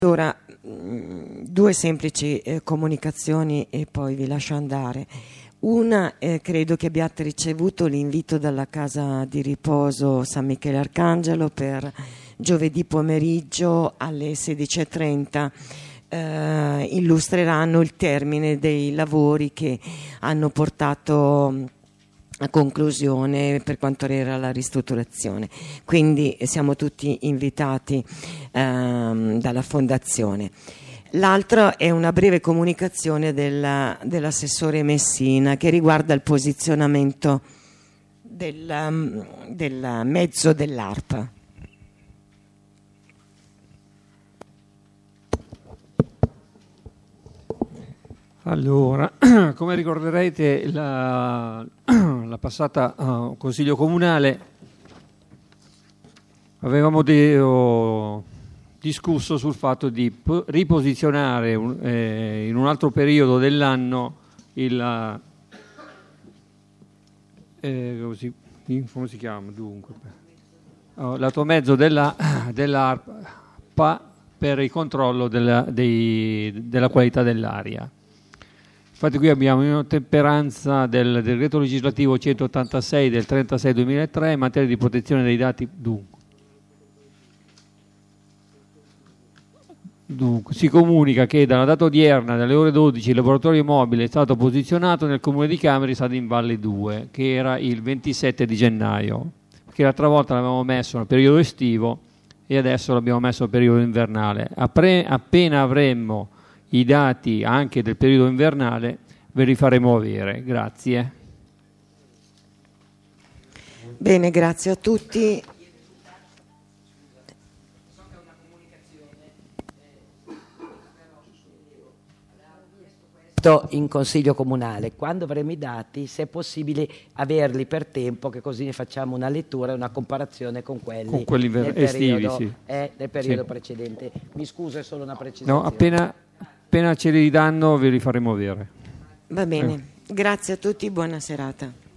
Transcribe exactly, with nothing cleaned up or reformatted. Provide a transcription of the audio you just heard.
Allora, mh, due semplici eh, comunicazioni e poi vi lascio andare. Una, eh, credo che abbiate ricevuto l'invito dalla casa di riposo San Michele Arcangelo per giovedì pomeriggio alle sedici e trenta. Eh, illustreranno il termine dei lavori che hanno portato a conclusione per quanto riguarda la ristrutturazione. Quindi siamo tutti invitati ehm, dalla Fondazione. L'altro è una breve comunicazione della, dell'assessore Messina che riguarda il posizionamento del, del mezzo dell'ARPA. Allora, come ricorderete, la, la passata uh, Consiglio Comunale avevamo de, oh, discusso sul fatto di p- riposizionare un, eh, in un altro periodo dell'anno il eh, così, come si chiama dunque oh, lato mezzo della, dell'ARPA per il controllo della, dei, della qualità dell'aria. Infatti qui abbiamo un'ottemperanza del decreto legislativo centottantasei del trentasei duemilatré in materia di protezione dei dati. Dunque, Dunque, si comunica che dalla data odierna, dalle ore dodici, il laboratorio mobile è stato posizionato nel comune di Cameri, stato in Valle due, che era il ventisette di gennaio, perché l'altra volta l'avevamo messo nel periodo estivo e adesso l'abbiamo messo nel periodo invernale. Appre- appena avremmo i dati anche del periodo invernale ve li faremo avere. Grazie. Bene, grazie a tutti. In Consiglio Comunale, quando avremo i dati, se è possibile averli per tempo, che così ne facciamo una lettura e una comparazione con quelli, con quelli ver- nel estivi, periodo, sì. eh, nel periodo Sì. precedente. Mi scuso, è solo una precisazione. No, appena, appena ce li danno ve li faremo avere. Va bene, Eh. grazie a tutti, buona serata.